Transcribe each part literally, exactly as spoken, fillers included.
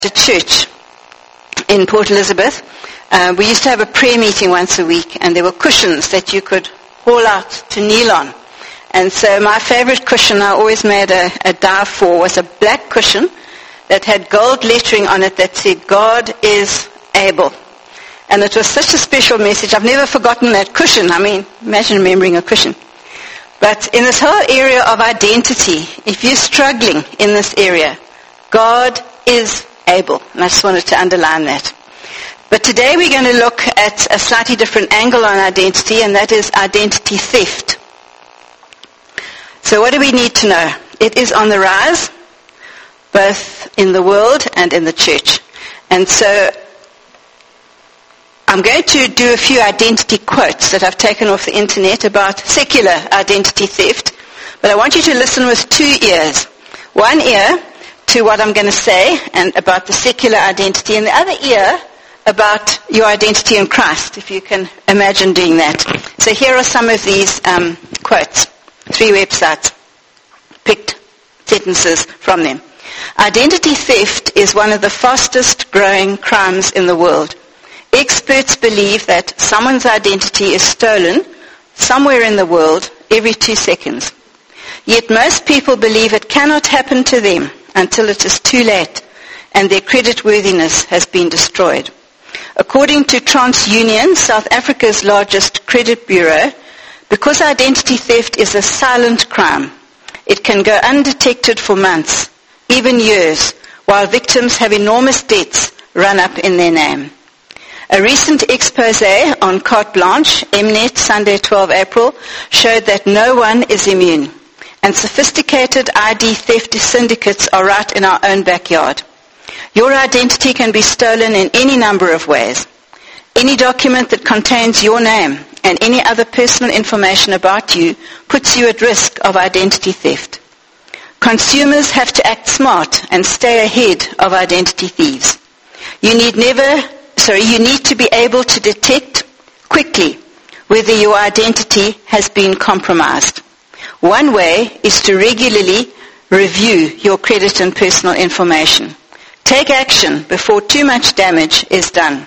The church in Port Elizabeth, uh, we used to have a prayer meeting once a week, and there were cushions that you could haul out to kneel on. And so my favorite cushion I always made a, a dive for was a black cushion that had gold lettering on it that said, God is able. And it was such a special message. I've never forgotten that cushion. I mean, imagine remembering a cushion. But in this whole area of identity, if you're struggling in this area, God is able. And I just wanted to underline that. But today we're going to look at a slightly different angle on identity, and that is identity theft. So what do we need to know? It is on the rise, both in the world and in the church. And so I'm going to do a few identity quotes that I've taken off the internet about secular identity theft. But I want you to listen with two ears. One ear to what I'm going to say and about the secular identity, and the other ear about your identity in Christ, if you can imagine doing that. So here are some of these um, quotes. Three websites. Picked sentences from them. Identity theft is one of the fastest growing crimes in the world. Experts believe that someone's identity is stolen somewhere in the world every two seconds. Yet most people believe it cannot happen to them until it is too late and their creditworthiness has been destroyed. According to TransUnion, South Africa's largest credit bureau, because identity theft is a silent crime, it can go undetected for months, even years, while victims have enormous debts run up in their name. A recent expose on Carte Blanche, Mnet, Sunday, twelfth of April, showed that no one is immune, and sophisticated I D theft syndicates are right in our own backyard. Your identity can be stolen in any number of ways. Any document that contains your name and any other personal information about you puts you at risk of identity theft. Consumers have to act smart and stay ahead of identity thieves. You need never, sorry, you need to be able to detect quickly whether your identity has been compromised. One way is to regularly review your credit and personal information. Take action before too much damage is done.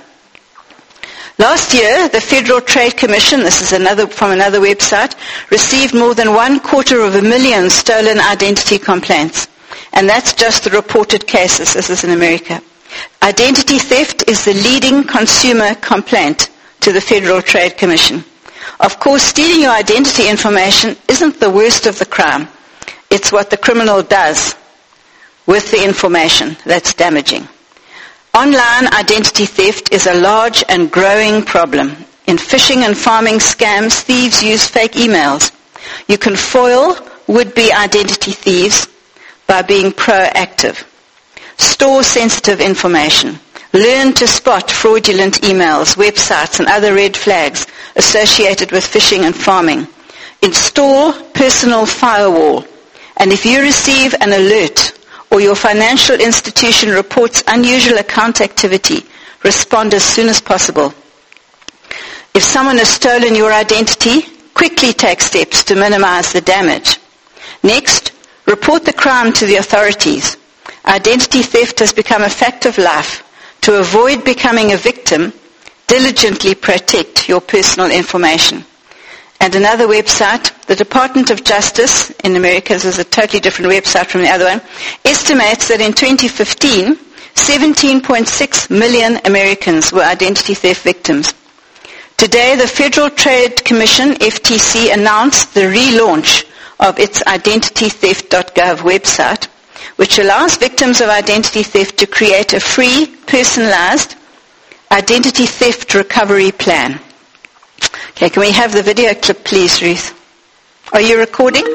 Last year, the Federal Trade Commission, this is another from another website, received more than one quarter of a million stolen identity complaints. And that's just the reported cases. This is in America. Identity theft is the leading consumer complaint to the Federal Trade Commission. Of course, stealing your identity information isn't the worst of the crime. It's what the criminal does with the information that's damaging. Online identity theft is a large and growing problem. In phishing and farming scams, thieves use fake emails. You can foil would-be identity thieves by being proactive. Store sensitive information. Learn to spot fraudulent emails, websites, and other red flags associated with phishing and farming. Install personal firewall. And if you receive an alert or your financial institution reports unusual account activity, respond as soon as possible. If someone has stolen your identity, quickly take steps to minimize the damage. Next, report the crime to the authorities. Identity theft has become a fact of life. To avoid becoming a victim, diligently protect your personal information. And another website, the Department of Justice in America, this is a totally different website from the other one, estimates that in twenty fifteen, seventeen point six million Americans were identity theft victims. Today, the Federal Trade Commission, F T C, announced the relaunch of its identity theft dot gov website, which allows victims of identity theft to create a free, personalized identity theft recovery plan. Okay, can we have the video clip, please, Ruth? Are you recording?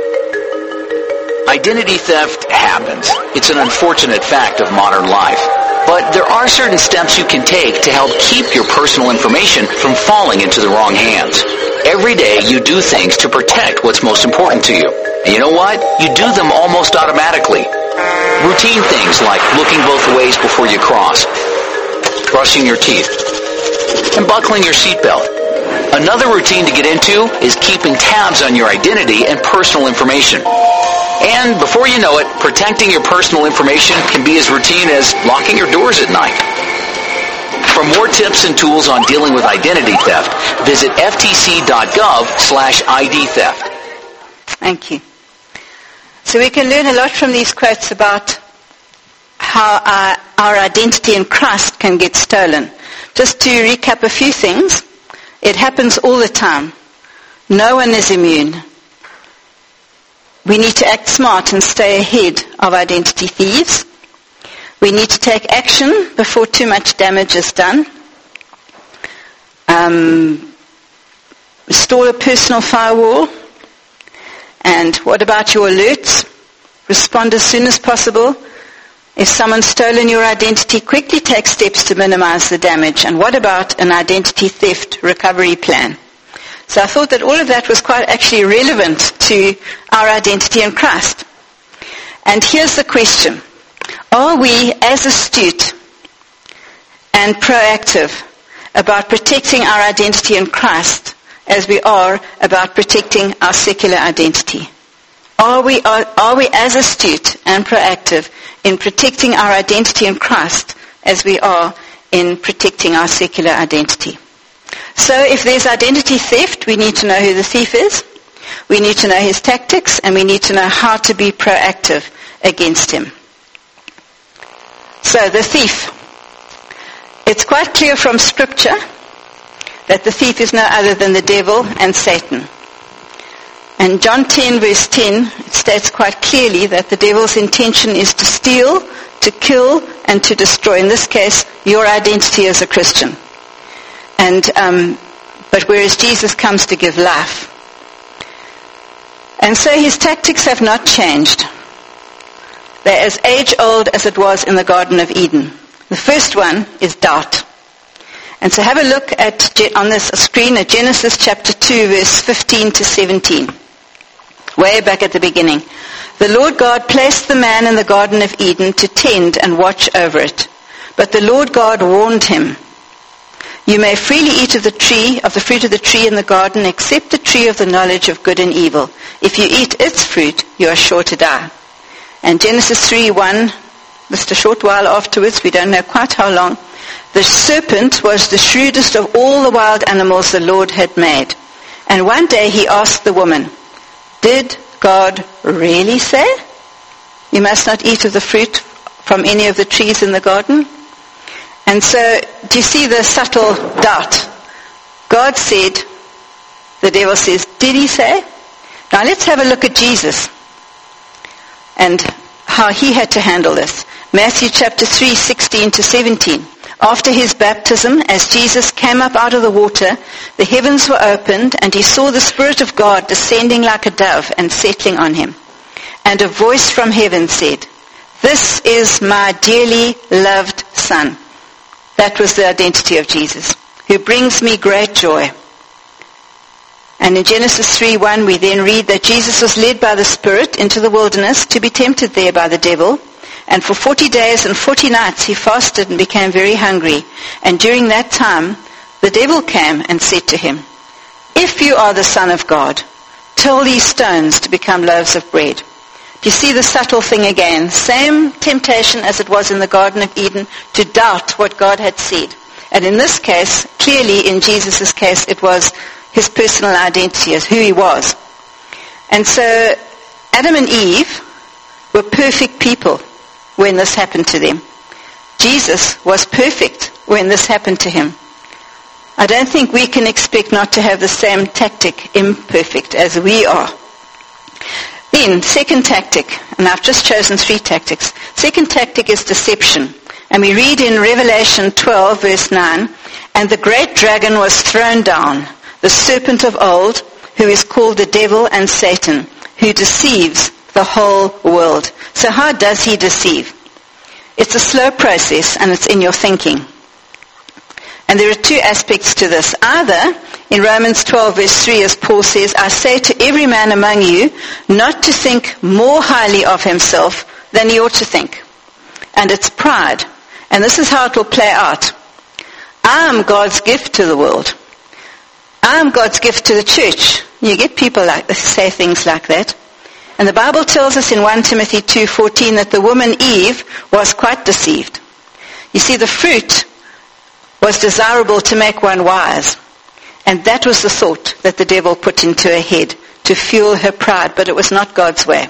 Identity theft happens. It's an unfortunate fact of modern life. But there are certain steps you can take to help keep your personal information from falling into the wrong hands. Every day you do things to protect what's most important to you. And you know what? You do them almost automatically. Routine things like looking both ways before you cross, brushing your teeth, and buckling your seatbelt. Another routine to get into is keeping tabs on your identity and personal information. And before you know it, protecting your personal information can be as routine as locking your doors at night. For more tips and tools on dealing with identity theft, visit f t c dot gov slash I D theft. Thank you. So we can learn a lot from these quotes about how our, our identity in Christ can get stolen. Just to recap a few things, it happens all the time. No one is immune. We need to act smart and stay ahead of identity thieves. We need to take action before too much damage is done. Um, install a personal firewall. And what about your alerts? Respond as soon as possible. If someone's stolen your identity, quickly take steps to minimize the damage. And what about an identity theft recovery plan? So I thought that all of that was quite actually relevant to our identity in Christ. And here's the question. Are we as astute and proactive about protecting our identity in Christ as we are about protecting our secular identity? Are we, are, are we as astute and proactive in protecting our identity in Christ as we are in protecting our secular identity? So if there's identity theft, we need to know who the thief is, we need to know his tactics, and we need to know how to be proactive against him. So the thief. It's quite clear from Scripture that the thief is no other than the devil and Satan. And John ten verse ten, it states quite clearly that the devil's intention is to steal, to kill, and to destroy. In this case, your identity as a Christian. And um, but whereas Jesus comes to give life. And so his tactics have not changed. They're as age-old as it was in the Garden of Eden. The first one is doubt. And so have a look at on this screen at Genesis chapter two, verse fifteen to seventeen. Way back at the beginning. The Lord God placed the man in the Garden of Eden to tend and watch over it. But the Lord God warned him, "You may freely eat of the tree, of the fruit of the tree in the garden, except the tree of the knowledge of good and evil. If you eat its fruit, you are sure to die." And Genesis three one, just a short while afterwards, we don't know quite how long, the serpent was the shrewdest of all the wild animals the Lord had made. And one day he asked the woman, "Did God really say, you must not eat of the fruit from any of the trees in the garden?" And so, do you see the subtle doubt? God said, the devil says, did he say? Now let's have a look at Jesus and how he had to handle this. Matthew chapter three, sixteen to seventeen. After his baptism, as Jesus came up out of the water, the heavens were opened, and he saw the Spirit of God descending like a dove and settling on him. And a voice from heaven said, "This is my dearly loved Son." That was the identity of Jesus, who brings me great joy. And in Genesis three one, we then read that Jesus was led by the Spirit into the wilderness to be tempted there by the devil. And for forty days and forty nights he fasted and became very hungry. And during that time, the devil came and said to him, "If you are the Son of God, tell these stones to become loaves of bread." Do you see the subtle thing again? Same temptation as it was in the Garden of Eden to doubt what God had said. And in this case, clearly in Jesus' case, it was his personal identity as who he was. And so Adam and Eve were perfect people when this happened to them. Jesus was perfect when this happened to him. I don't think we can expect not to have the same tactic, imperfect, as we are. Then, second tactic, and I've just chosen three tactics. Second tactic is deception. And we read in Revelation twelve, verse nine, "And the great dragon was thrown down, the serpent of old, who is called the devil and Satan, who deceives the whole world." So how does he deceive? It's a slow process, and it's in your thinking. And there are two aspects to this. Either, in Romans twelve, verse three, as Paul says, "I say to every man among you not to think more highly of himself than he ought to think." And it's pride. And this is how it will play out. I am God's gift to the world. I am God's gift to the church. You get people like this, say things like that. And the Bible tells us in First Timothy two fourteen that the woman Eve was quite deceived. You see, the fruit was desirable to make one wise. And that was the thought that the devil put into her head to fuel her pride, but it was not God's way.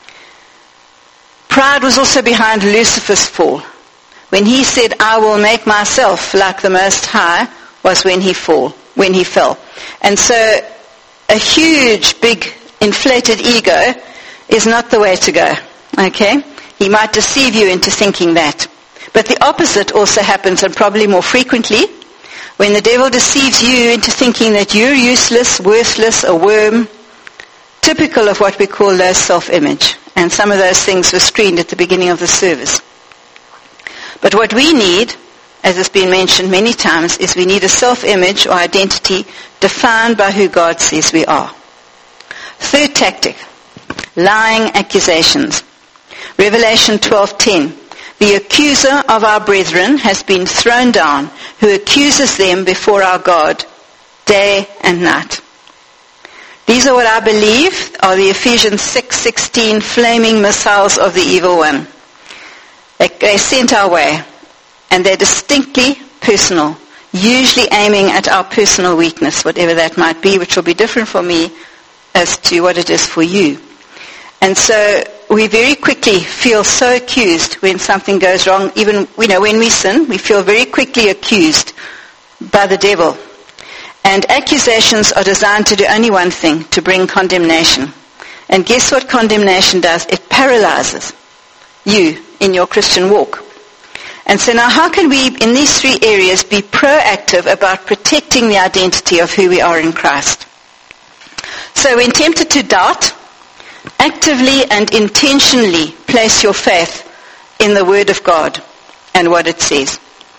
Pride was also behind Lucifer's fall. When he said, I will make myself like the Most High, was when he fall, when he fell. And so a huge, big, inflated ego is not the way to go. Okay? He might deceive you into thinking that. But the opposite also happens, and probably more frequently, when the devil deceives you into thinking that you're useless, worthless, a worm, typical of what we call low self-image. And some of those things were screened at the beginning of the service. But what we need, as has been mentioned many times, is we need a self-image or identity defined by who God says we are. Third tactic, lying accusations. Revelation twelve ten. The accuser of our brethren has been thrown down, who accuses them before our God day and night. These are what I believe are the Ephesians six sixteen flaming missiles of the evil one. They, they're sent our way, and they're distinctly personal, usually aiming at our personal weakness, whatever that might be, which will be different for me as to what it is for you. And so we very quickly feel so accused when something goes wrong. Even, you know, when we sin, we feel very quickly accused by the devil. And accusations are designed to do only one thing, to bring condemnation. And guess what condemnation does? It paralyzes you in your Christian walk. And so now how can we, in these three areas, be proactive about protecting the identity of who we are in Christ? So when tempted to doubt, actively and intentionally place your faith in the Word of God and what it says.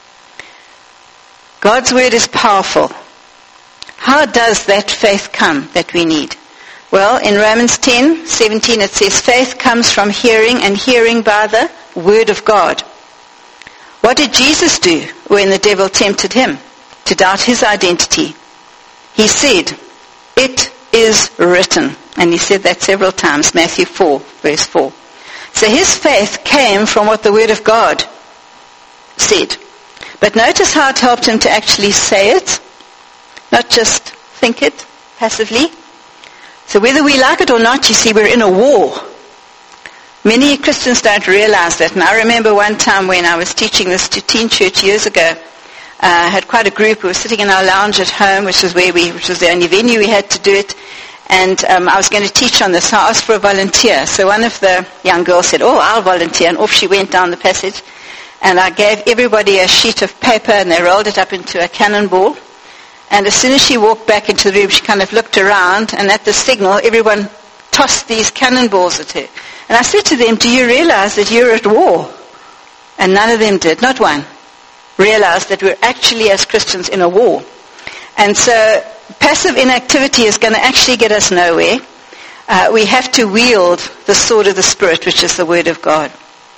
God's Word is powerful. How does that faith come that we need? Well, in Romans ten seventeen it says, faith comes from hearing, and hearing by the Word of God. What did Jesus do when the devil tempted him to doubt his identity? He said, it is written. And he said that several times, Matthew four, verse four. So his faith came from what the Word of God said. But notice how it helped him to actually say it, not just think it passively. So whether we like it or not, you see, we're in a war. Many Christians don't realize that. And I remember one time when I was teaching this to teen church years ago, I uh, had quite a group. We were sitting in our lounge at home, which was where we, which was the only venue we had to do it. And um, I was going to teach on this. So I asked for a volunteer. So one of the young girls said, oh, I'll volunteer. And off she went down the passage. And I gave everybody a sheet of paper, and they rolled it up into a cannonball. And as soon as she walked back into the room, she kind of looked around, and at the signal, everyone tossed these cannonballs at her. And I said to them, do you realize that you're at war? And none of them did, not one, realized that we're actually, as Christians, in a war. And so passive inactivity is going to actually get us nowhere. Uh, we have to wield the sword of the Spirit, which is the Word of God.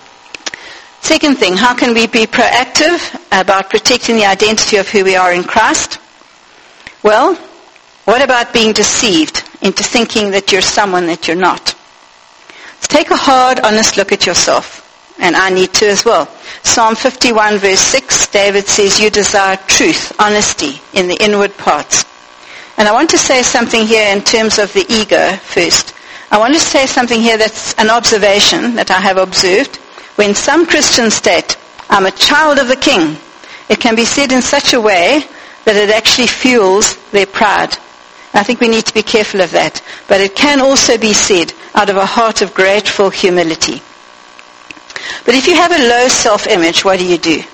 Second thing, how can we be proactive about protecting the identity of who we are in Christ? Well, what about being deceived into thinking that you're someone that you're not? Let's take a hard, honest look at yourself. And I need to as well. Psalm fifty-one verse six, David says, you desire truth, honesty in the inward parts. And I want to say something here in terms of the ego first. I want to say something here that's an observation that I have observed. When some Christians state, I'm a child of the King, it can be said in such a way that it actually fuels their pride. I think we need to be careful of that. But it can also be said out of a heart of grateful humility. But if you have a low self-image, what do you do?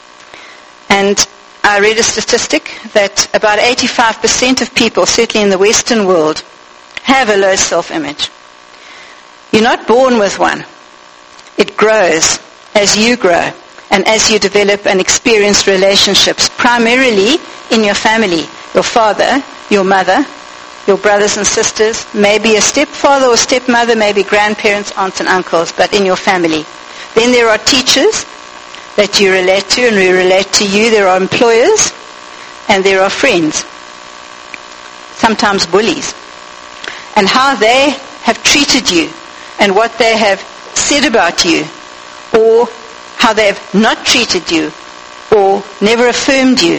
And I read a statistic that about eighty-five percent of people, certainly in the Western world, have a low self-image. You're not born with one. It grows as you grow and as you develop and experience relationships, primarily in your family, your father, your mother, your brothers and sisters, maybe a stepfather or stepmother, maybe grandparents, aunts and uncles, but in your family. Then there are teachers that you relate to and we relate to you. There are employers and there are friends, sometimes bullies. And how they have treated you and what they have said about you, or how they have not treated you, or never affirmed you,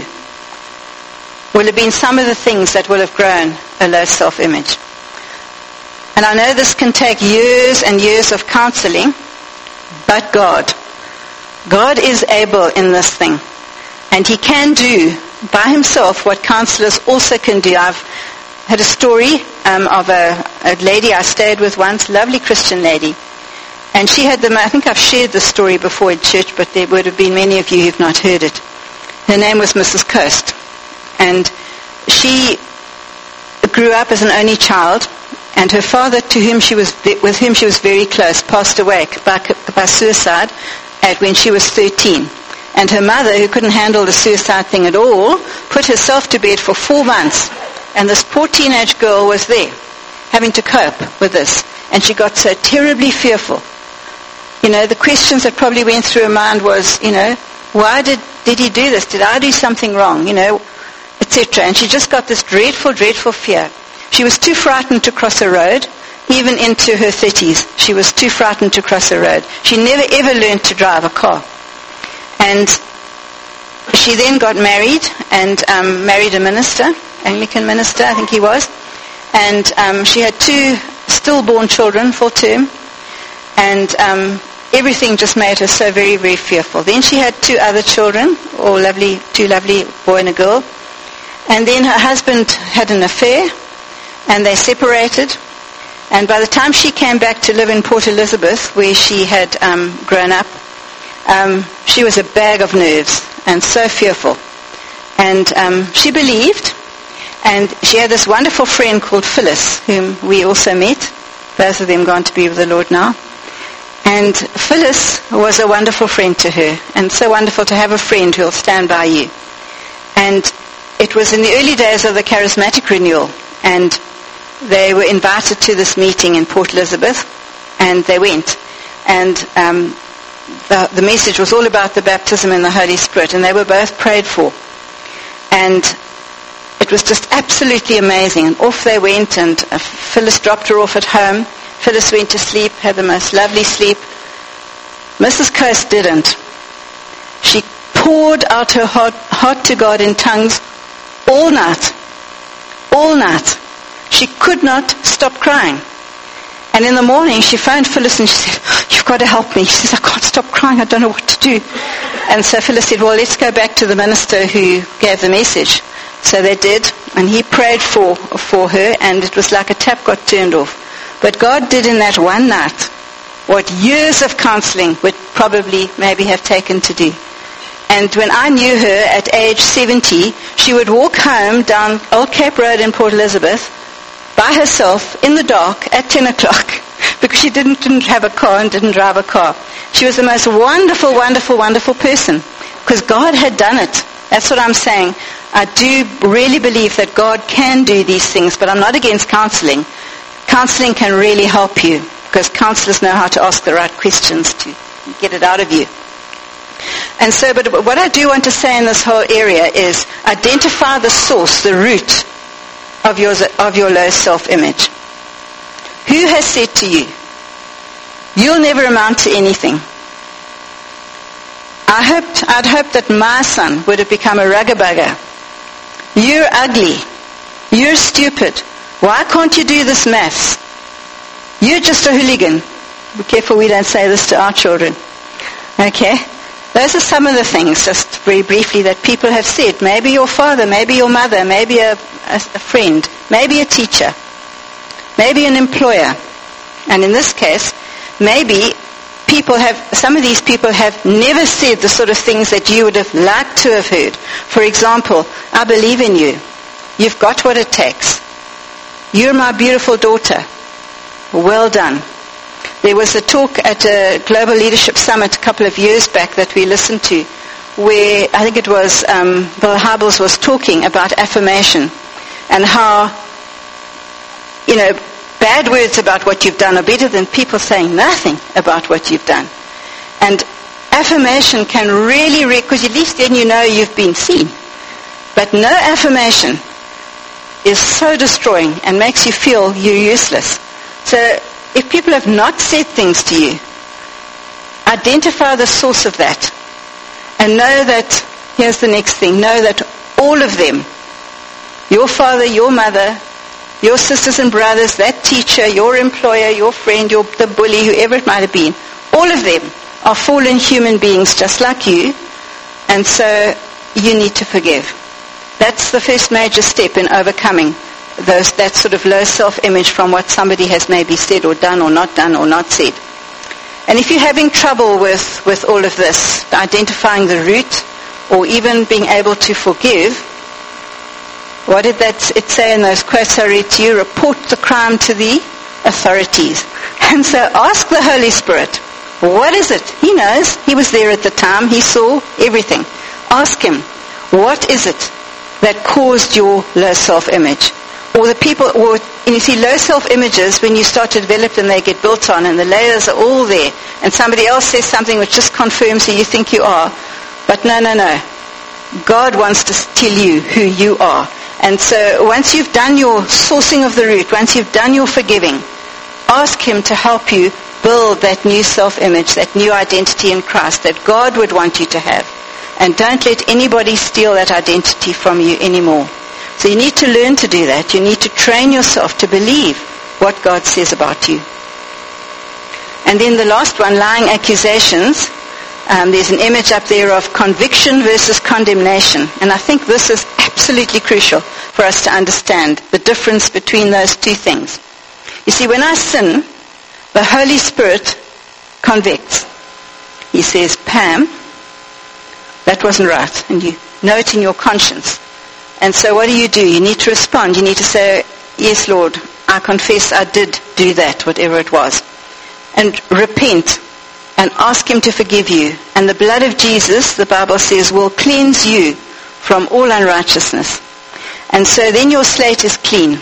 will have been some of the things that will have grown a low self-image. And I know this can take years and years of counseling, but God, God is able in this thing. And he can do by himself what counselors also can do. I've had a story um, of a, a lady I stayed with once, lovely Christian lady. And she had the, I think I've shared this story before in church, but there would have been many of you who've not heard it. Her name was Missus Coast. And she grew up as an only child, and her father, to whom she was, with whom she was very close, passed away by, by suicide at when she was thirteen. And her mother, who couldn't handle the suicide thing at all, put herself to bed for four months. And this poor teenage girl was there, having to cope with this. And she got so terribly fearful. You know, the questions that probably went through her mind was, you know, why did, did he do this? Did I do something wrong? You know, et cetera. And she just got this dreadful, dreadful fear. She was too frightened to cross a road. Even into her thirties, she was too frightened to cross a road. She never ever learned to drive a car. And she then got married and um, married a minister, Anglican minister, I think he was. And um, she had two stillborn children, full term. And um, everything just made her so very, very fearful. Then she had two other children, all lovely, two lovely boy and a girl. And then her husband had an affair, and they separated. And by the time she came back to live in Port Elizabeth, where she had um, grown up, um, she was a bag of nerves and so fearful. And um, she believed, and she had this wonderful friend called Phyllis, whom we also met, both of them gone to be with the Lord now. And Phyllis was a wonderful friend to her, and so wonderful to have a friend who will stand by you. And it was in the early days of the charismatic renewal, and they were invited to this meeting in Port Elizabeth, and they went. And um, the, the message was all about the baptism in the Holy Spirit, and they were both prayed for. And it was just absolutely amazing. And off they went, and uh, Phyllis dropped her off at home. Phyllis went to sleep, had the most lovely sleep. Missus Coast didn't. She poured out her heart, heart to God in tongues all night. All night. She could not stop crying. And in the morning, she phoned Phyllis and she said, "You've got to help me." She says, "I can't stop crying. I don't know what to do." And so Phyllis said, "Well, let's go back to the minister who gave the message." So they did, and he prayed for, for her, and it was like a tap got turned off. But God did in that one night what years of counseling would probably maybe have taken to do. And when I knew her at age seventy, she would walk home down Old Cape Road in Port Elizabeth by herself in the dark at ten o'clock because she didn't, didn't have a car and didn't drive a car. She was the most wonderful, wonderful, wonderful person because God had done it. That's what I'm saying. I do really believe that God can do these things, but I'm not against counseling. Counseling can really help you because counselors know how to ask the right questions to get it out of you. And so, but what I do want to say in this whole area is identify the source, the root of your, of your low self-image. Who has said to you, "You'll never amount to anything"? I hoped, I'd hoped that my son would have become a rugabugger. "You're ugly. You're stupid. Why can't you do this maths? You're just a hooligan." Be careful we don't say this to our children. Okay? Those are some of the things, just very briefly, that people have said. Maybe your father, maybe your mother, maybe a, a, a friend, maybe a teacher, maybe an employer. And in this case, maybe people have, some of these people have never said the sort of things that you would have liked to have heard. For example, "I believe in you. You've got what it takes. You're my beautiful daughter. Well done." There was a talk at a Global Leadership Summit a couple of years back that we listened to where I think it was um, Bill Hybels was talking about affirmation and how, you know, bad words about what you've done are better than people saying nothing about what you've done. And affirmation can really, because at least then you know you've been seen. But no affirmation is so destroying and makes you feel you're useless. So if people have not said things to you, identify the source of that. And know that, here's the next thing, know that all of them, your father, your mother, your sisters and brothers, that teacher, your employer, your friend, your, the bully, whoever it might have been, all of them are fallen human beings just like you, and so you need to forgive. That's the first major step in overcoming those, that sort of low self-image from what somebody has maybe said or done or not done or not said. And if you're having trouble with, with all of this, identifying the root or even being able to forgive, what did that it say in those quotes I read to you? Report the crime to the authorities. And so ask the Holy Spirit, what is it? He knows. He was there at the time. He saw everything. Ask him, what is it that caused your low self-image? Or the people, or you see, low self-images, when you start to develop them, they get built on, and the layers are all there. And somebody else says something which just confirms who you think you are. But no, no, no. God wants to tell you who you are. And so once you've done your sourcing of the root, once you've done your forgiving, ask him to help you build that new self-image, that new identity in Christ that God would want you to have. And don't let anybody steal that identity from you anymore. So you need to learn to do that. You need to train yourself to believe what God says about you. And then the last one, lying accusations. Um, there's an image up there of conviction versus condemnation. And I think this is absolutely crucial for us to understand the difference between those two things. You see, when I sin, the Holy Spirit convicts. He says, Pam, that wasn't right. And you know it in your conscience. And so what do you do? You need to respond. You need to say, yes, Lord, I confess I did do that, whatever it was. And repent and ask him to forgive you. And the blood of Jesus, the Bible says, will cleanse you from all unrighteousness. And so then your slate is clean.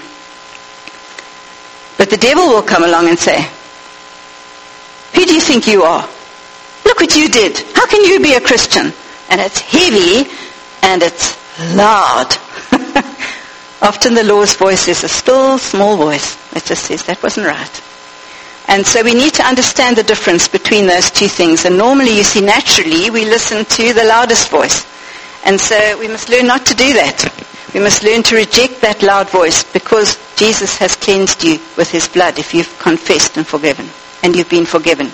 But the devil will come along and say, who do you think you are? Look what you did. How can you be a Christian? And it's heavy and it's loud. Often the Lord's voice is a still, small voice that just says, that wasn't right. And so we need to understand the difference between those two things. And normally, you see, naturally, we listen to the loudest voice. And so we must learn not to do that. We must learn to reject that loud voice because Jesus has cleansed you with his blood if you've confessed and forgiven. And you've been forgiven.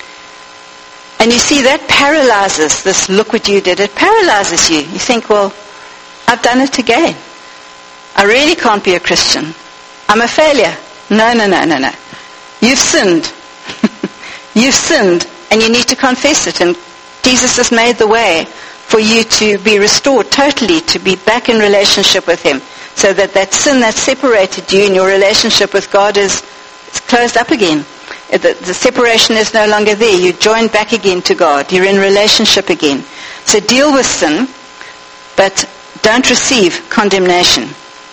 And you see, that paralyzes this, look what you did. It paralyzes you. You think, well, I've done it again. I really can't be a Christian. I'm a failure. No, no, no, no, no. You've sinned. You've sinned, and you need to confess it. And Jesus has made the way for you to be restored totally, to be back in relationship with him, so that that sin that separated you in your relationship with God is, is closed up again. The, the separation is no longer there. You join back again to God. You're in relationship again. So deal with sin, but don't receive condemnation.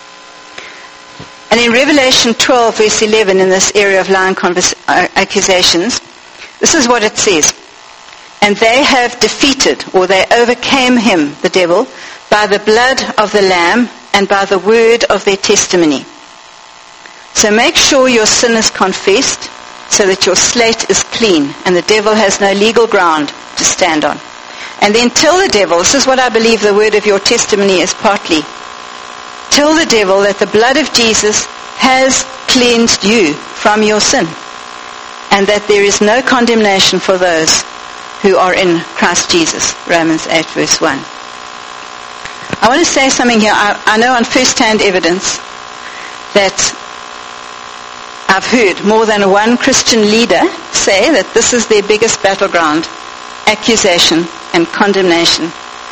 And in Revelation twelve, verse eleven, in this area of lying convers- uh, accusations, this is what it says. And they have defeated, or they overcame him, the devil, by the blood of the Lamb and by the word of their testimony. So make sure your sin is confessed so that your slate is clean and the devil has no legal ground to stand on. And then tell the devil, this is what I believe the word of your testimony is partly. Tell the devil that the blood of Jesus has cleansed you from your sin and that there is no condemnation for those who are in Christ Jesus. Romans eight verse one. I want to say something here. I, I know on first-hand evidence that I've heard more than one Christian leader say that this is their biggest battleground, accusation and condemnation.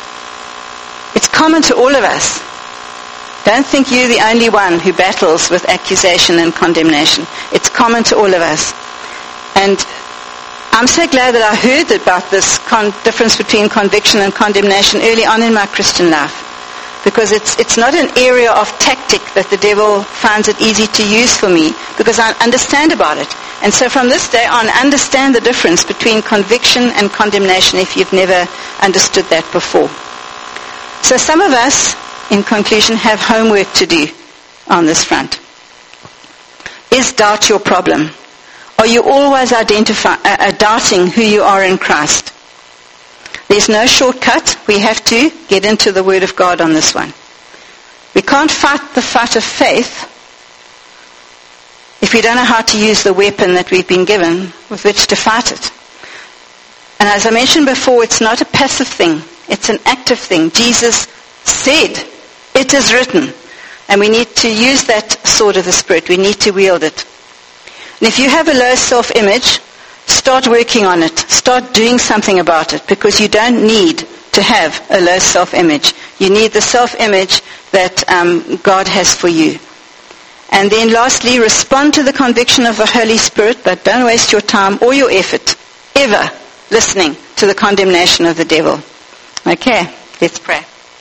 It's common to all of us. Don't think you're the only one who battles with accusation and condemnation. It's common to all of us. And I'm so glad that I heard about this con- difference between conviction and condemnation early on in my Christian life. Because it's it's not an area of tactic that the devil finds it easy to use for me, because I understand about it. And so from this day on, understand the difference between conviction and condemnation if you've never understood that before. So some of us, in conclusion, have homework to do on this front. Is doubt your problem? Are Are you always identify, uh, uh, doubting who you are in Christ? There's no shortcut. We have to get into the Word of God on this one. We can't fight the fight of faith if we don't know how to use the weapon that we've been given with which to fight it. And as I mentioned before, it's not a passive thing. It's an active thing. Jesus said, it is written. And we need to use that sword of the Spirit. We need to wield it. And if you have a low self-image, start working on it. Start doing something about it, because you don't need to have a low self-image. You need the self-image that um, God has for you. And then lastly, respond to the conviction of the Holy Spirit, but don't waste your time or your effort ever listening to the condemnation of the devil. Okay, let's pray.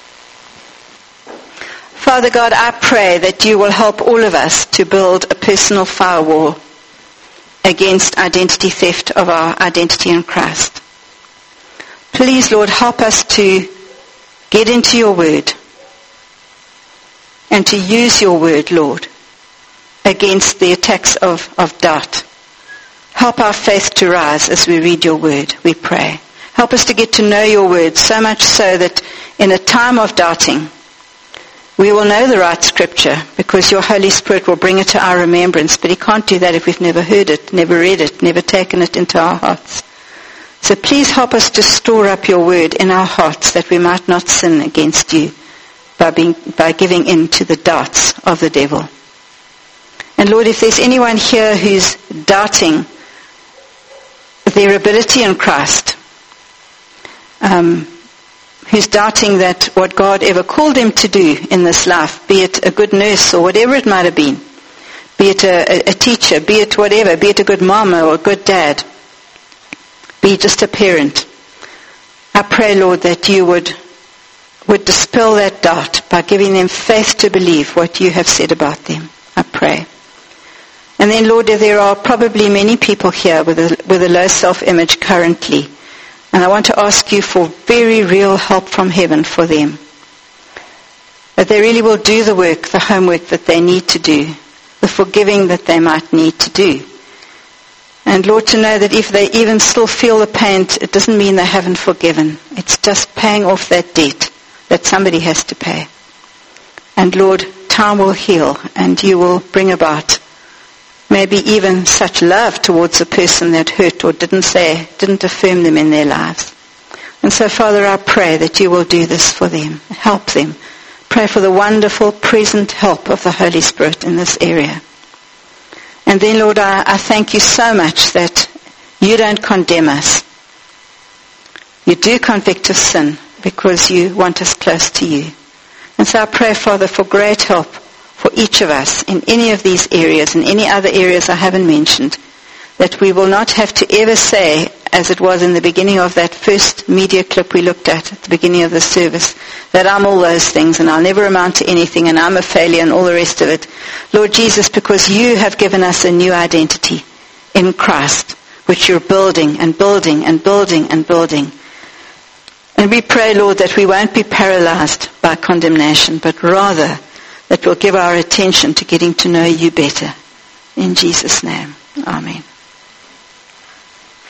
Father God, I pray that you will help all of us to build a personal firewall against identity theft of our identity in Christ. Please, Lord, help us to get into your word and to use your word, Lord, against the attacks of, of doubt. Help our faith to rise as we read your word, we pray. Help us to get to know your word so much so that in a time of doubting, we will know the right scripture, because your Holy Spirit will bring it to our remembrance. But he can't do that if we've never heard it, never read it, never taken it into our hearts. So please help us to store up your word in our hearts, that we might not sin against you by being, by giving in to the doubts of the devil. And Lord, if there's anyone here who's doubting their ability in Christ, um, who's doubting that what God ever called him to do in this life, be it a good nurse or whatever it might have been, be it a, a teacher, be it whatever, be it a good mama or a good dad, be just a parent, I pray, Lord, that you would would dispel that doubt by giving them faith to believe what you have said about them. I pray. And then, Lord, there are probably many people here with a, with a low self-image currently. And I want to ask you for very real help from heaven for them. That they really will do the work, the homework that they need to do, the forgiving that they might need to do. And Lord, to know that if they even still feel the pain, it doesn't mean they haven't forgiven. It's just paying off that debt that somebody has to pay. And Lord, time will heal, and you will bring about maybe even such love towards a person that hurt or didn't say, didn't affirm them in their lives. And so, Father, I pray that you will do this for them. Help them. Pray for the wonderful present help of the Holy Spirit in this area. And then, Lord, I, I thank you so much that you don't condemn us. You do convict of sin because you want us close to you. And so I pray, Father, for great help for each of us in any of these areas and any other areas I haven't mentioned, that we will not have to ever say, as it was in the beginning of that first media clip we looked at at the beginning of the service, that I'm all those things and I'll never amount to anything and I'm a failure and all the rest of it. Lord Jesus, because you have given us a new identity in Christ, which you're building and building and building and building. And we pray, Lord, that we won't be paralyzed by condemnation, but rather that we'll give our attention to getting to know you better. In Jesus' name, amen.